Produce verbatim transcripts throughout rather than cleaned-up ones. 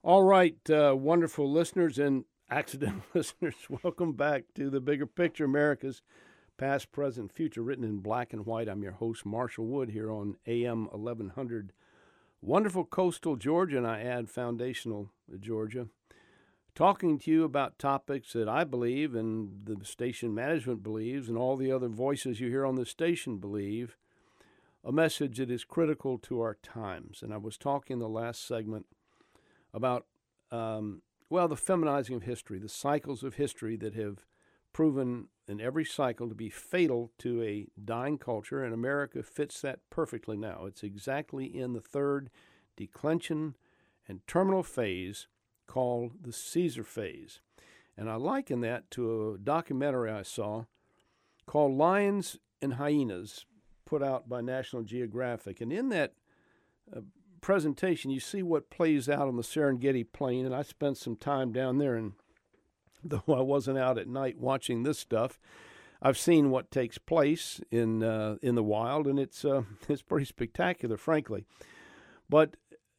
All right, uh, wonderful listeners and accidental listeners, welcome back to The Bigger Picture, America's Past, Present, Future, written in black and white. I'm your host, Marshall Wood, here on A M eleven hundred. Wonderful coastal Georgia, and I add foundational Georgia. Talking to you about topics that I believe and the station management believes and all the other voices you hear on the station believe, a message that is critical to our times. And I was talking in the last segment about, um, well, the feminizing of history, the cycles of history that have proven in every cycle to be fatal to a dying culture, and America fits that perfectly now. It's exactly in the third declension and terminal phase called the Caesar phase. And I liken that to a documentary I saw called Lions and Hyenas, put out by National Geographic. And in that uh, presentation, you see what plays out on the Serengeti Plain, and I spent some time down there, and though I wasn't out at night watching this stuff, I've seen what takes place in uh, in the wild, and it's uh, it's pretty spectacular, frankly. But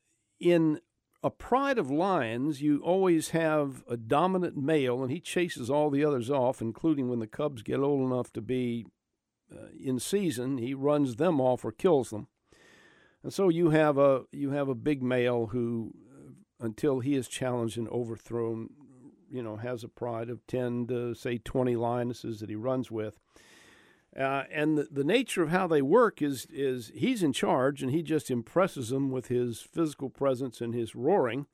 in a pride of lions, you always have a dominant male, and he chases all the others off, including when the cubs get old enough to be uh, in season. He runs them off or kills them. And so you have a you have a big male who, uh, until he is challenged and overthrown, you know, has a pride of ten to, say, twenty lionesses that he runs with. Uh, and the, the nature of how they work is is he's in charge, and he just impresses them with his physical presence and his roaring.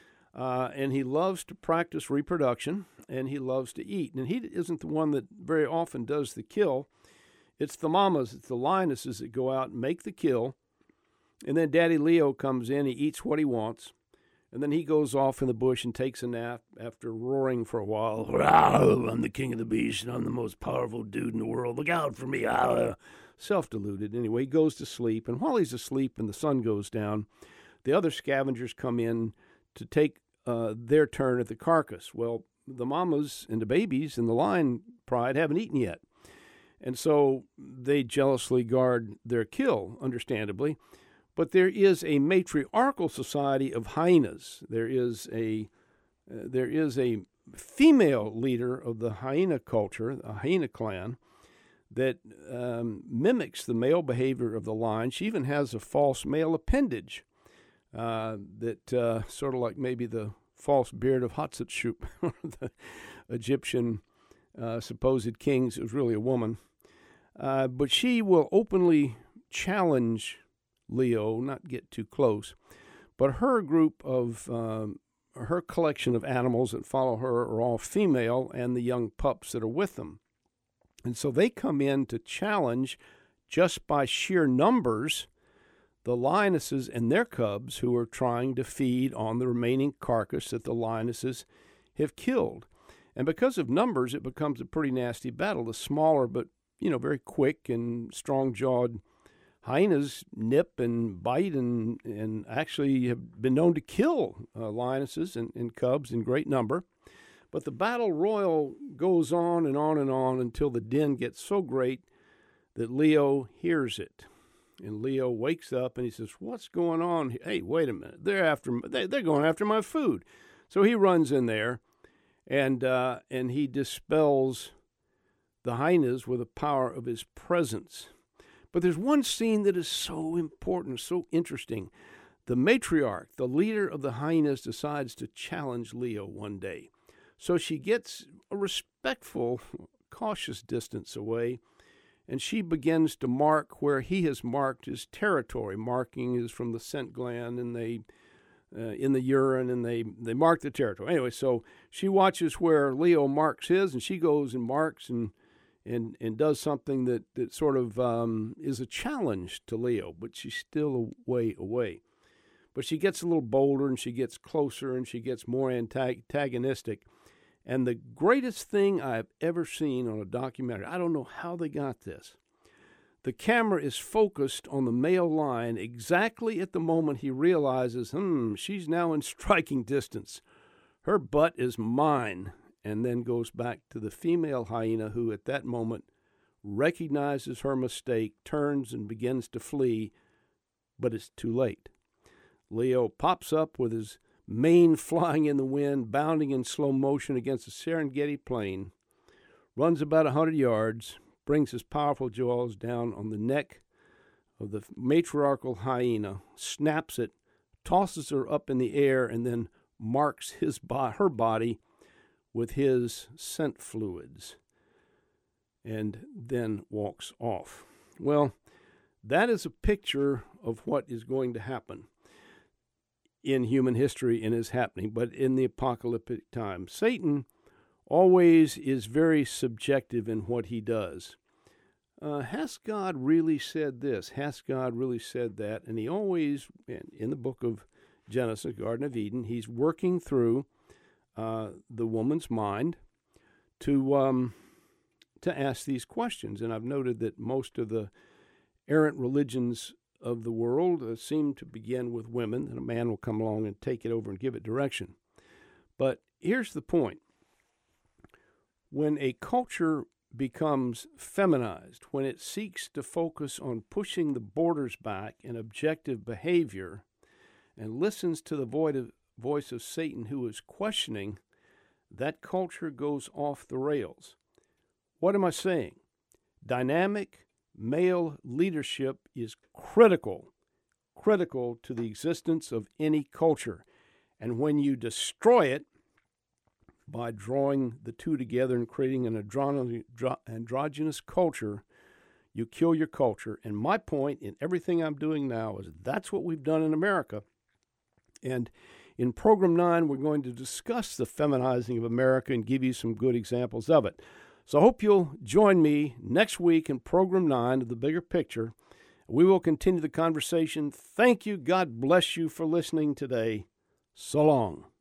Uh, and he loves to practice reproduction, and he loves to eat. And he isn't the one that very often does the kill. It's the mamas, it's the lionesses that go out and make the kill. And then Daddy Leo comes in, he eats what he wants, and then he goes off in the bush and takes a nap after roaring for a while. I'm the king of the beast, and I'm the most powerful dude in the world. Look out for me. Self-deluded. Anyway, he goes to sleep, and while he's asleep and the sun goes down, the other scavengers come in to take uh, their turn at the carcass. Well, the mamas and the babies and the lion pride haven't eaten yet, and so they jealously guard their kill, understandably. But there is a matriarchal society of hyenas. There is a uh, there is a female leader of the hyena culture, a hyena clan, that um, mimics the male behavior of the lion. She even has a false male appendage uh, that uh, sort of like maybe the false beard of Hatshepsut, the Egyptian uh, supposed kings. It was really a woman. Uh, but she will openly challenge Leo, not get too close, but her group of, um, her collection of animals that follow her are all female, and the young pups that are with them. And so they come in to challenge, just by sheer numbers, the lionesses and their cubs who are trying to feed on the remaining carcass that the lionesses have killed. And because of numbers, it becomes a pretty nasty battle. The smaller but, you know, very quick and strong-jawed hyenas nip and bite and, and actually have been known to kill uh, lionesses and, and cubs in great number. But the battle royal goes on and on and on until the din gets so great that Leo hears it. And Leo wakes up and he says, "What's going on? Hey, wait a minute. They're after they, they're going after my food." So he runs in there and uh, and he dispels the hyenas with the power of his presence. But there's one scene that is so important, so interesting. The matriarch, the leader of the hyenas, decides to challenge Leo one day. So she gets a respectful, cautious distance away, and she begins to mark where he has marked his territory. Marking is from the scent gland, and they uh, in the urine, and they, they mark the territory. Anyway, so she watches where Leo marks his, and she goes and marks and and and does something that, that sort of um, is a challenge to Leo, but she's still a way away. But she gets a little bolder, and she gets closer, and she gets more antagonistic. And the greatest thing I've ever seen on a documentary, I don't know how they got this, the camera is focused on the male lion exactly at the moment he realizes, hmm, she's now in striking distance. Her butt is mine. And then goes back to the female hyena, who at that moment recognizes her mistake, turns and begins to flee, but it's too late. Leo pops up with his mane flying in the wind, bounding in slow motion against the Serengeti plain, runs about a hundred yards, brings his powerful jaws down on the neck of the matriarchal hyena, snaps it, tosses her up in the air, and then marks his bo- her body with his scent fluids, and then walks off. Well, that is a picture of what is going to happen in human history and is happening, but in the apocalyptic time. Satan always is very subjective in what he does. Uh, has God really said this? Has God really said that? And he always, in the book of Genesis, Garden of Eden, he's working through uh, the woman's mind to um, to ask these questions. And I've noted that most of the errant religions of the world uh, seem to begin with women, and a man will come along and take it over and give it direction. But here's the point. When a culture becomes feminized, when it seeks to focus on pushing the borders back in objective behavior and listens to the voice of Satan who is questioning, that culture goes off the rails. What am I saying? Dynamic male leadership is critical, critical to the existence of any culture. And when you destroy it by drawing the two together and creating an andro- androgynous culture, you kill your culture. And my point in everything I'm doing now is that's what we've done in America. And in Program nine, we're going to discuss the feminizing of America and give you some good examples of it. So I hope you'll join me next week in Program nine of The Bigger Picture. We will continue the conversation. Thank you. God bless you for listening today. So long.